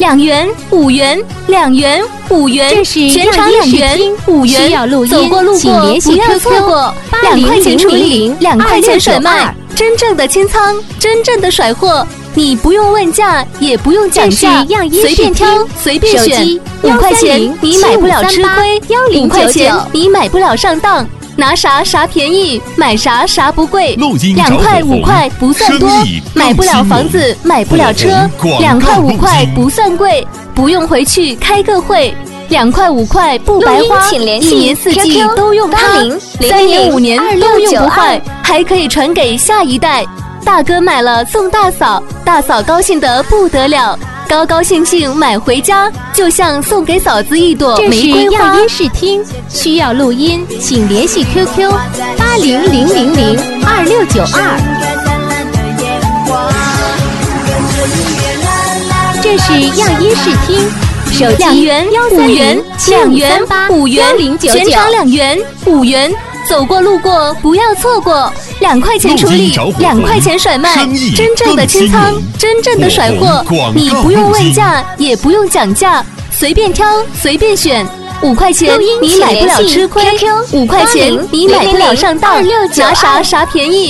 2元、5元、2元、5元， 这是全场2元、5元， 需要录音， 走过路过不要错过，2块钱处理，2块钱甩卖，真正的清仓，真正的甩货。你不用问价，也不用讲价，随便挑，随便选。5块钱你买不了吃亏，5块钱你买不了上当。拿啥啥便宜，买啥啥不贵。2块5块不算多，买不了房子，买不了车。2块5块不算贵，不用回去开个会。2块5块不白花，1年4季都用它，3年5年都用不坏，还可以传给下一代。大哥买了送大嫂，大嫂高兴得不得了，高高兴兴买回家，就像送给嫂子一朵玫瑰花。 这是样音视听，需要录音，请联系 QQ8000026992。这是样音视听，手机 2元、5元、2元、5元，全场2元、5元。走过路过不要错过，2块钱处理，2块钱甩卖，真正的清仓，真正的甩货。你不用问价，也不用讲价，随便挑，随便选。5块钱你买不了吃亏，5块钱你买不了上当，拿啥啥便宜。